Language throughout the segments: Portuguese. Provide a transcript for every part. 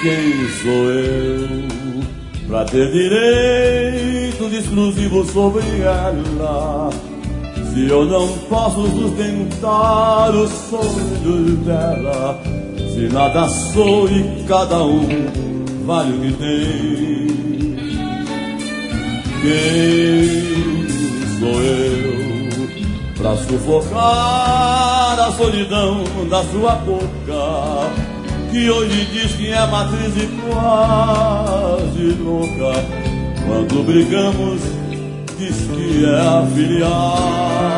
Quem sou eu pra ter direito de exclusivo sobre ela, se eu não posso sustentar os sonhos dela? Se nada sou e cada um vale o que tem. Quem sou eu pra sufocar a solidão da sua boca, que hoje diz que é matriz e quase louca? Quando brigamos diz que é a filial.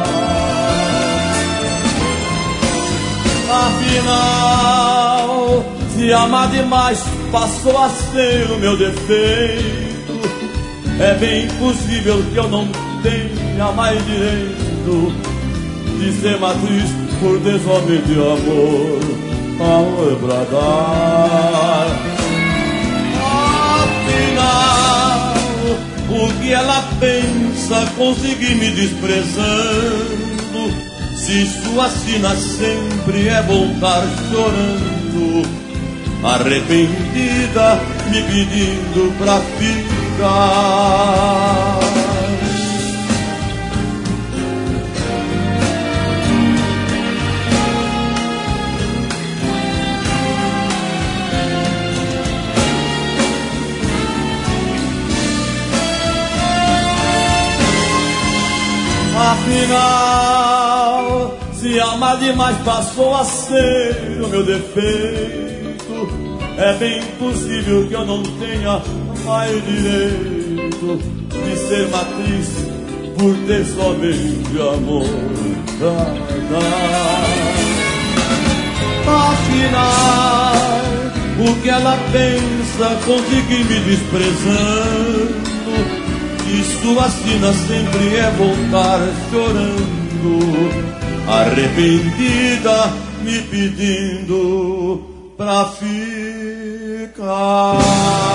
Afinal, se amar demais passou a ser o meu defeito, é bem possível que eu não tenha mais direito de ser matriz por ter somente amor pra dar. Afinal, o que ela pensa conseguir me desprezando, se sua sina sempre é voltar chorando, arrependida, me pedindo pra ficar. Afinal, se amar demais passou a ser o meu defeito, é bem possível que eu não tenha mais direito de ser matriz por ter somente amor pra dar. Afinal, o que ela pensa conseguir me desprezando, e sua sina sempre é voltar chorando, arrependida, me pedindo pra ficar.